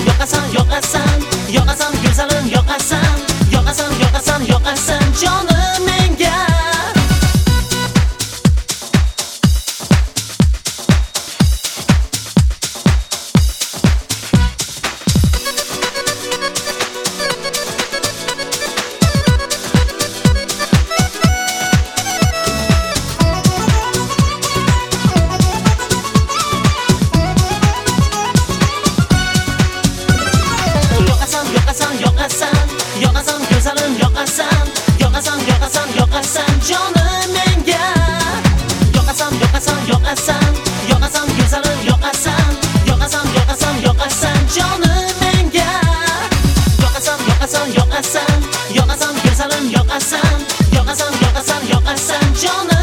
yoqasan, yoqasan, yoqasan go'zalim, yoqasan, yoqasan, yoqasan, yoqasan jonim menga. Yoqasan, yoqasan, yoqasan go'zalim, yoqasan, yoqasan, yoqasan, yoqasan jonim menga. Yoqasan, yoqasan, yoqasan, yoqasan go'zalim, yoqasan, yoqasan, yoqasan, yoqasan jonim menga. Yoqasan, yoqasan, yoqasan, yoqasan go'zalim, yoqasan, yoqasan, yoqasan, yoqasan jonim